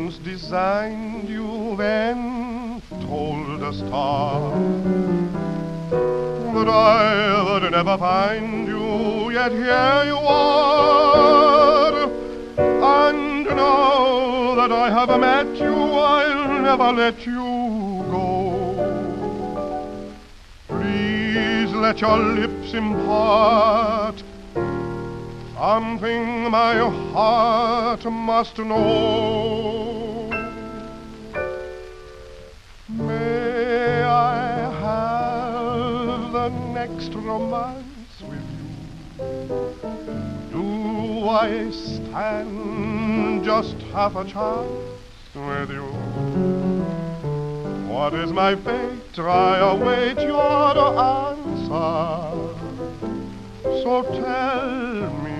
once designed you, then told a star. But I would never find you, yet here you are. And now that I have met you, I'll never let you go. Please let your lips impart something my heart must know. May I have the next romance with you? Do I stand just half a chance with you? What is my fate? I await your answer. So tell me,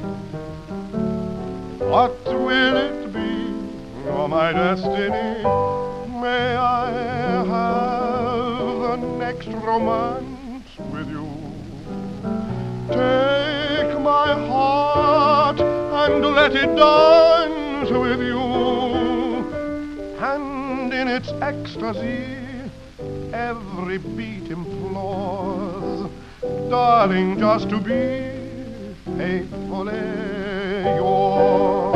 what will it be, or my destiny? May I have the next romance with you? Take my heart and let it dance with you, and in its ecstasy every beat implores, darling, just to be faithfully yours.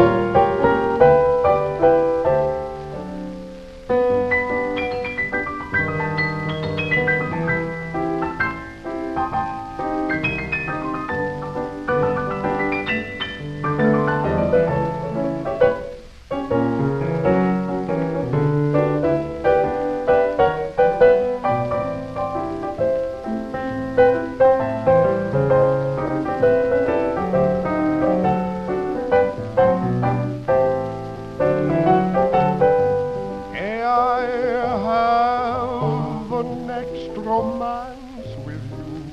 Romance with you.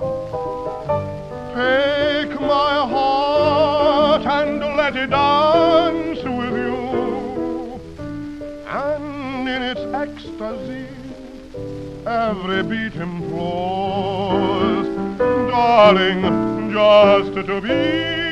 Take my heart and let it dance with you, and in its ecstasy every beat implores, darling, just to be